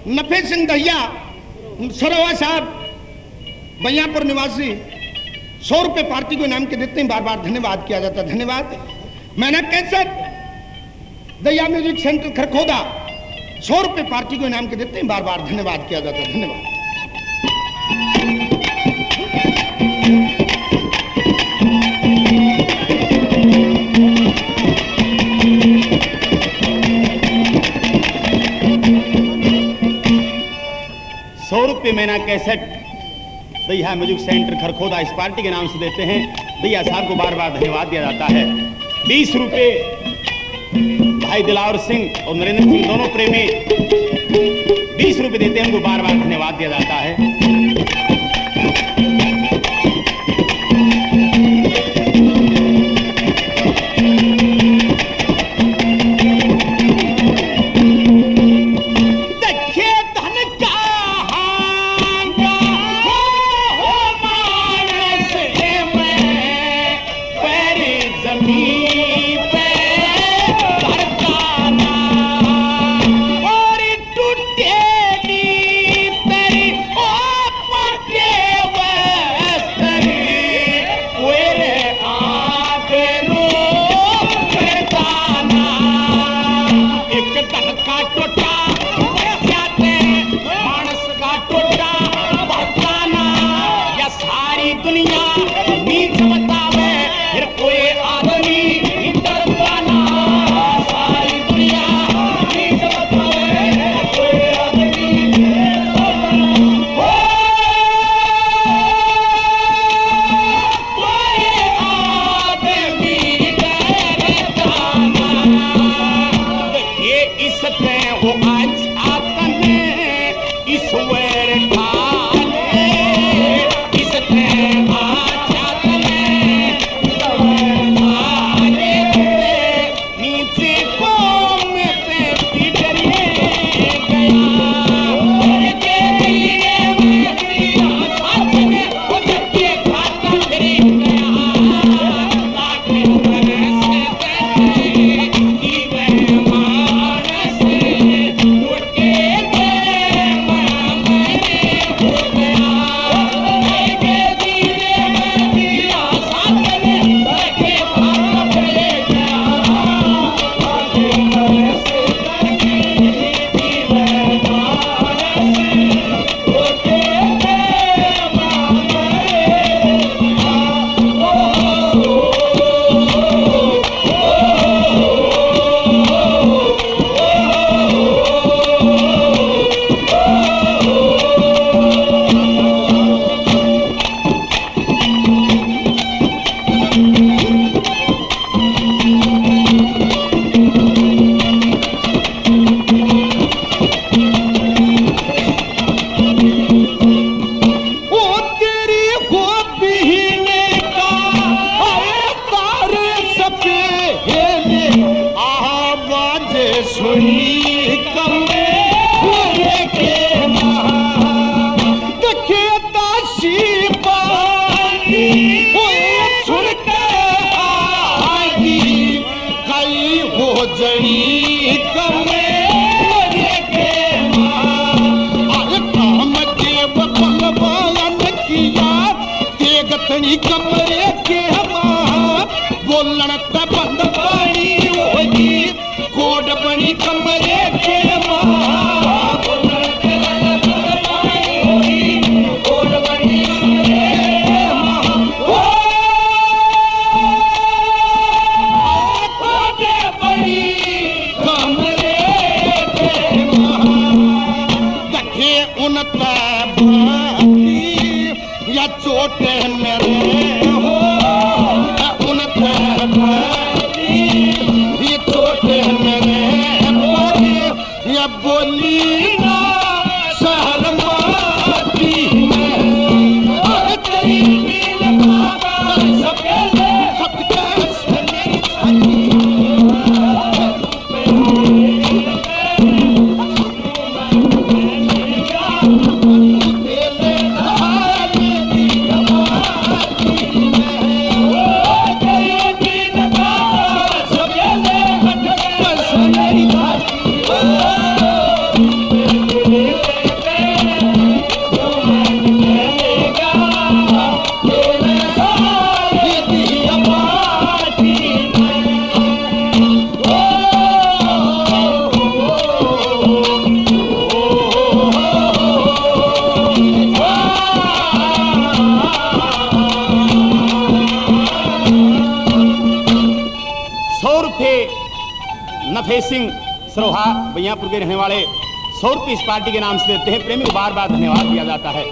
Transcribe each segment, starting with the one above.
नफे सिंह दहिया सरोवा साहब बयापुर निवासी 100 रुपए पार्टी को इनाम के देते हैं, बार बार धन्यवाद किया जाता है। धन्यवाद। मैंने cassette Dahiya music centre Kharkhoda 100 रुपए पार्टी को इनाम के देते हैं, बार बार धन्यवाद किया जाता है। धन्यवाद। 100 रुपये महीना cassette Dahiya music centre Kharkhoda इस पार्टी के नाम से देते हैं। दहिया साहब को बार बार धन्यवाद दिया जाता है। 20 रुपये भाई दिलावर सिंह और नरेंद्र सिंह दोनों प्रेमी 20 रुपये देते हैं, उनको बार बार धन्यवाद दिया जाता है। राजेश सिंह सरोहा बैयापुर के रहने वाले 100 रुपये इस पार्टी के नाम से देते हैं। प्रेमी को बार बार धन्यवाद दिया जाता है।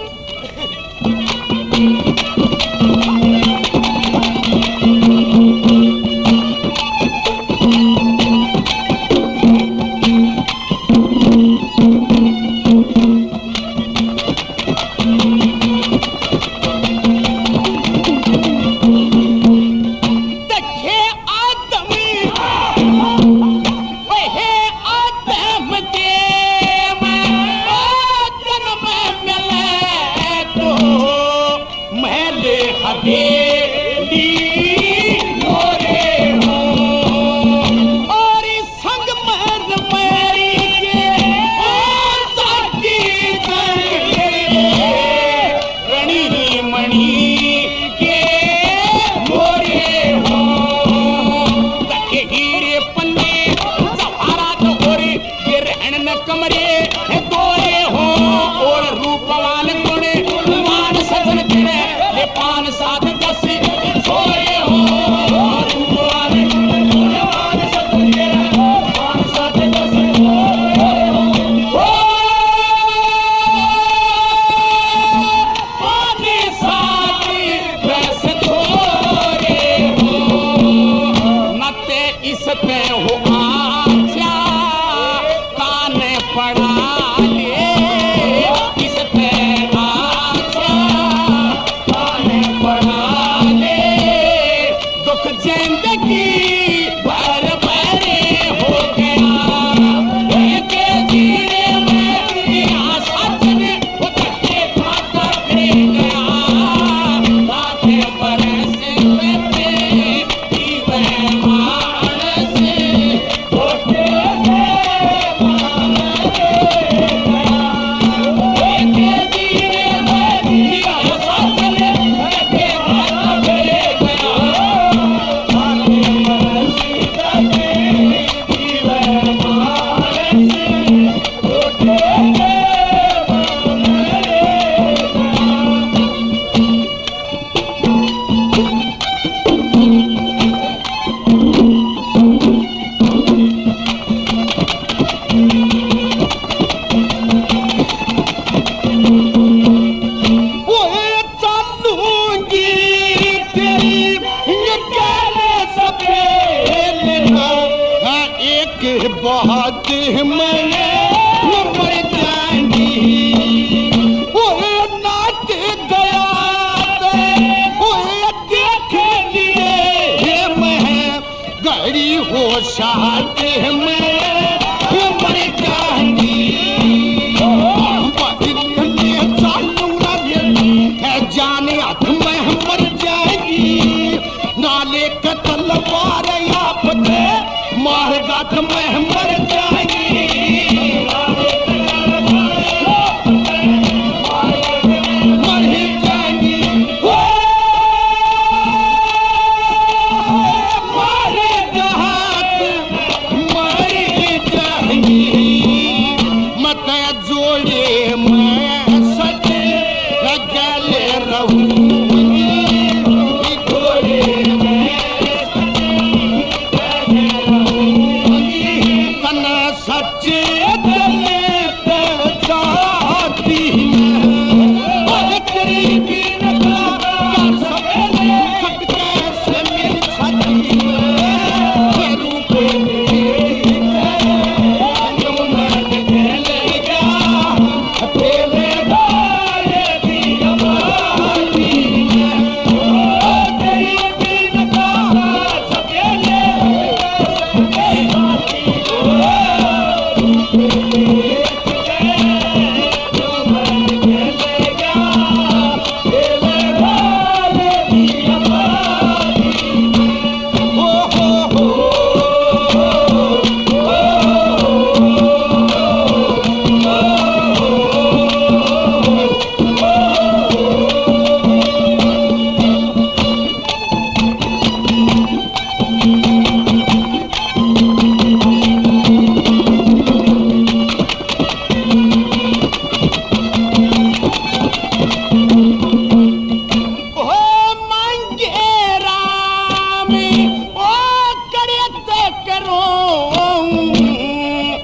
जोड़े मैं